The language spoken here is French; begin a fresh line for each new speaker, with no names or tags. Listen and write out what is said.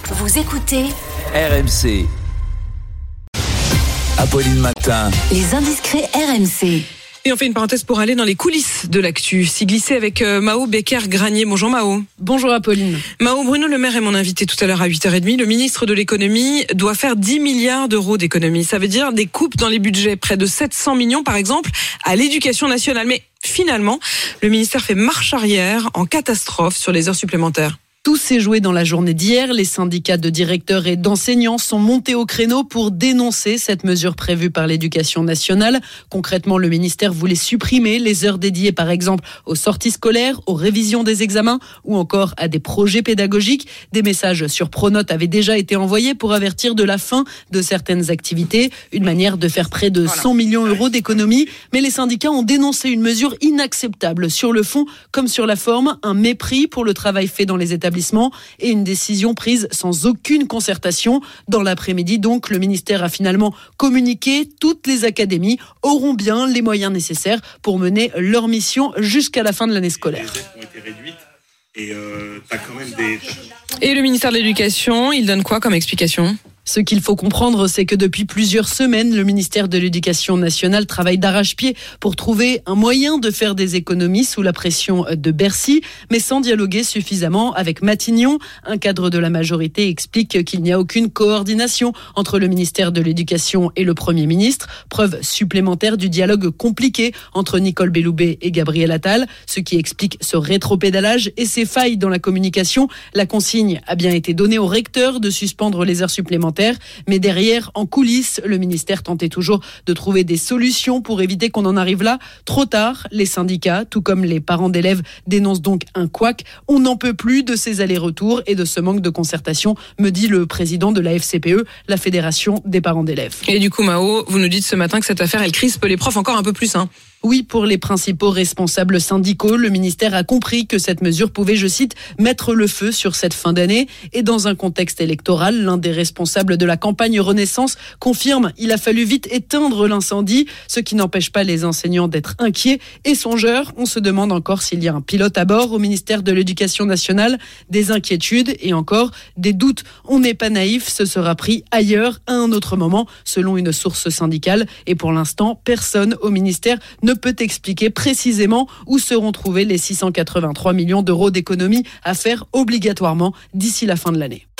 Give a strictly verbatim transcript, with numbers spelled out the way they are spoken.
Vous écoutez
R M C. Apolline Matin.
Les indiscrets R M C.
Et on fait une parenthèse pour aller dans les coulisses de l'actu. S'y glisser avec euh, Mao Becker-Granier. Bonjour Mao.
Bonjour Apolline.
Mao, Bruno Le Maire est mon invité tout à l'heure à huit heures trente. Le ministre de l'économie doit faire dix milliards d'euros d'économies. Ça veut dire des coupes dans les budgets, près de sept cents millions par exemple à l'éducation nationale. Mais finalement, le ministère fait marche arrière en catastrophe sur les heures supplémentaires.
Tout s'est joué dans la journée d'hier. Les syndicats de directeurs et d'enseignants sont montés au créneau pour dénoncer cette mesure prévue par l'Éducation nationale. Concrètement, le ministère voulait supprimer les heures dédiées, par exemple, aux sorties scolaires, aux révisions des examens ou encore à des projets pédagogiques. Des messages sur Pronote avaient déjà été envoyés pour avertir de la fin de certaines activités. Une manière de faire près de cent millions d'euros d'économies. Mais les syndicats ont dénoncé une mesure inacceptable sur le fond comme sur la forme. Un mépris pour le travail fait dans les établissements et une décision prise sans aucune concertation. Dans l'après-midi, donc, le ministère a finalement communiqué. Toutes les académies auront bien les moyens nécessaires pour mener leur mission jusqu'à la fin de l'année scolaire.
Les aides ont été réduites et euh, t'as quand même des...
Et le ministère de l'Éducation, il donne quoi comme explication ?
Ce qu'il faut comprendre, c'est que depuis plusieurs semaines, le ministère de l'Éducation nationale travaille d'arrache-pied pour trouver un moyen de faire des économies sous la pression de Bercy, mais sans dialoguer suffisamment avec Matignon. Un cadre de la majorité explique qu'il n'y a aucune coordination entre le ministère de l'Éducation et le Premier ministre. Preuve supplémentaire du dialogue compliqué entre Nicole Belloubet et Gabriel Attal, ce qui explique ce rétropédalage et ses failles dans la communication. La consigne a bien été donnée au recteur de suspendre les heures supplémentaires. Mais derrière, en coulisses, le ministère tentait toujours de trouver des solutions pour éviter qu'on en arrive là. Trop tard, les syndicats, tout comme les parents d'élèves, dénoncent donc un couac. On n'en peut plus de ces allers-retours et de ce manque de concertation, me dit le président de la F C P E, la Fédération des parents d'élèves.
Et du coup, Mao, vous nous dites ce matin que cette affaire, elle crispe les profs encore un peu plus, hein.
Oui, pour les principaux responsables syndicaux, le ministère a compris que cette mesure pouvait, je cite, mettre le feu sur cette fin d'année. Et dans un contexte électoral, l'un des responsables de la campagne Renaissance confirme qu'il a fallu vite éteindre l'incendie, ce qui n'empêche pas les enseignants d'être inquiets et songeurs. On se demande encore s'il y a un pilote à bord au ministère de l'Éducation nationale, des inquiétudes et encore des doutes. On n'est pas naïf, ce sera pris ailleurs à un autre moment, selon une source syndicale. Et pour l'instant, personne au ministère ne peut expliquer précisément où seront trouvés les six cent quatre-vingt-trois millions d'euros d'économies à faire obligatoirement d'ici la fin de l'année.